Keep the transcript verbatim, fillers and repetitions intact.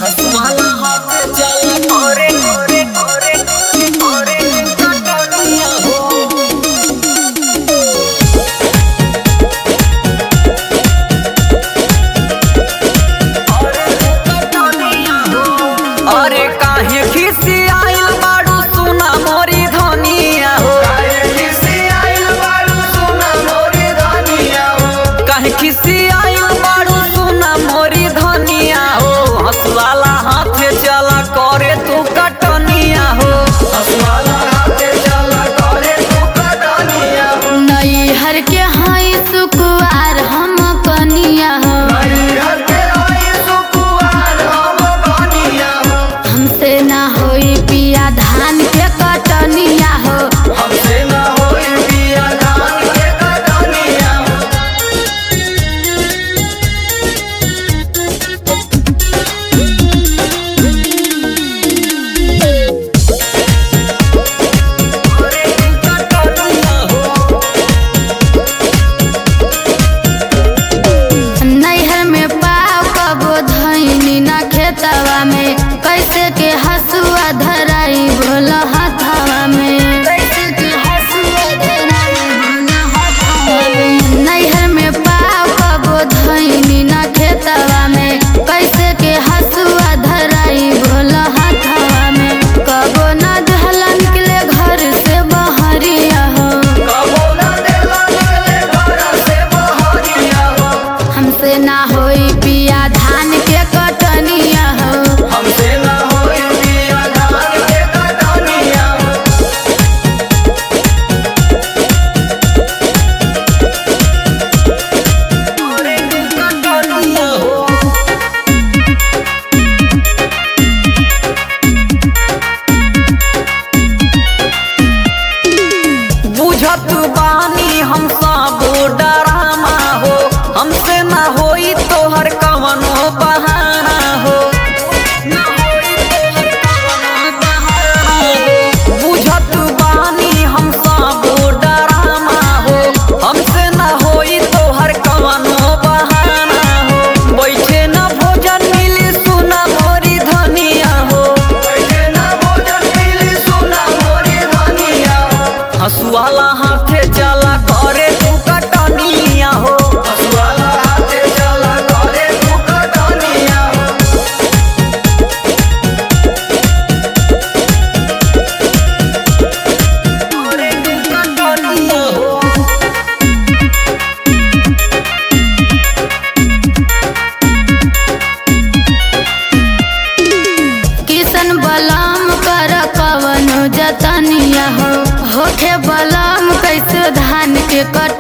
हसुआला हाथ चला करे करे करे करे कटनिया हो अरे काहे खिसी आइल बाड़ू सुना मोरी धनिया हो काहे खिसी आइल बाड़ू सुना मोरी धनिया हो काहे खिसी आइल बाड़ू सुना मोरी धनिया हो हसुआला हाथ चला करे तू कटनिया हो हसुआला हाथ चला करे तू कटनिया हो नैहर के हाई सुकुआर हम कनिया हो नैहर के हाई सुकुआर हम कनिया हो हमसे ना होई पिया धान के कटनिया हो हमसे ना होई पिया धान के कटनिया हो करे तू कटनिया हो नैहर में पाव कबो धैनी ना खेतवा में कैसे के हसुआ धराई भोला हाथवा में कैसे के हसुआ धराई भोला हाथवा में नैहर में पाव कबो धैनी ना खेतवा में कैसे के हसुआ धराई भोला हाथवा में कबो ना दहला निकले घर से बहरिया हो कबो ना देला निकले घर से बहरिया हो हमसे ना होई पिया धान के कटनिया हो हमसे ना होई पिया धान के कटनिया हो करे तू कटनिया हो बुझत बानी हम सब डरामा हो हमसे ना होई तोहर कवनो बहाना हो ना होई तोहर कवनो बहाना हो बुझत बानी हम सब डरामा हो हमसे ना होई तोहर कवनो बहाना हो बैठे ना भोजन मिली सुना मोरी धनिया हो बैठे ना भोजन मिली सुना मोरी धनिया हो हसुआला हाथे चला करे तू कटनिया हो हसुआला हाथे चला करे तू कटनिया हो करे तू कटनिया हो किसन बलम कर कवनो जतनिया हो होखे बलम कैसे धान के कट